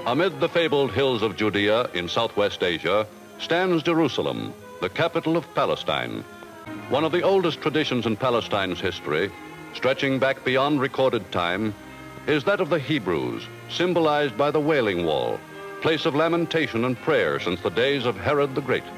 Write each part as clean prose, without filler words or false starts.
Amid the fabled hills of Judea in southwest Asia stands Jerusalem, the capital of Palestine. One of the oldest traditions in Palestine's history, stretching back beyond recorded time, is that of the Hebrews, symbolized by the Wailing Wall, place of lamentation and prayer since the days of Herod the Great.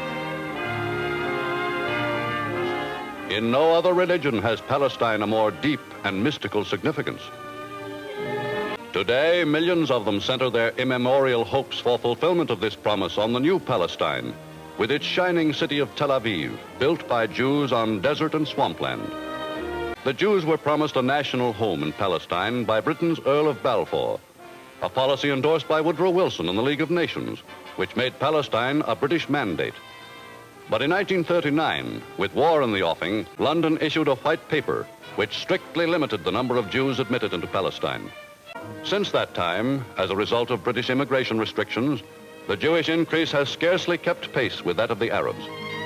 In no other religion has Palestine a more deep and mystical significance. Today, millions of them center their immemorial hopes for fulfillment of this promise on the new Palestine, with its shining city of Tel Aviv, built by Jews on desert and swampland. The Jews were promised a national home in Palestine by Britain's Earl of Balfour, a policy endorsed by Woodrow Wilson and the League of Nations, which made Palestine a British mandate. But in 1939, with war in the offing, London issued a white paper which strictly limited the number of Jews admitted into Palestine. Since that time, as a result of British immigration restrictions, the Jewish increase has scarcely kept pace with that of the Arabs.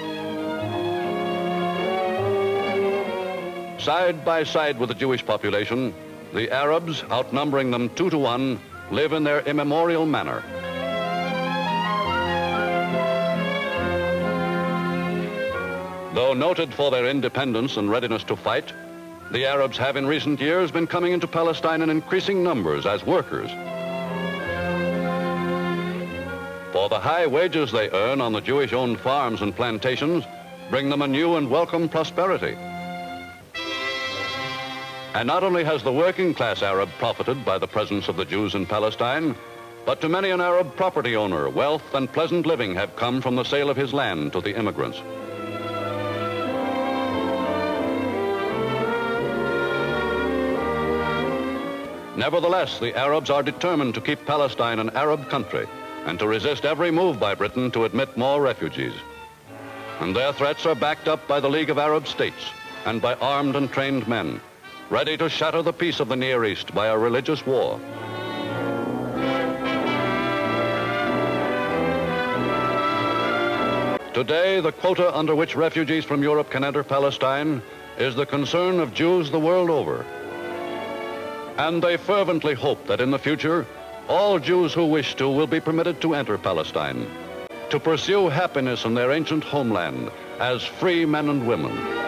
Side by side with the Jewish population, the Arabs, outnumbering them 2 to 1, live in their immemorial manner. Though noted for their independence and readiness to fight, the Arabs have in recent years been coming into Palestine in increasing numbers as workers. For the high wages they earn on the Jewish-owned farms and plantations bring them a new and welcome prosperity. And not only has the working class Arab profited by the presence of the Jews in Palestine, but to many an Arab property owner, wealth and pleasant living have come from the sale of his land to the immigrants. Nevertheless, the Arabs are determined to keep Palestine an Arab country and to resist every move by Britain to admit more refugees. And their threats are backed up by the League of Arab States and by armed and trained men, ready to shatter the peace of the Near East by a religious war. Today, the quota under which refugees from Europe can enter Palestine is the concern of Jews the world over. And they fervently hope that in the future, all Jews who wish to will be permitted to enter Palestine, to pursue happiness in their ancient homeland as free men and women.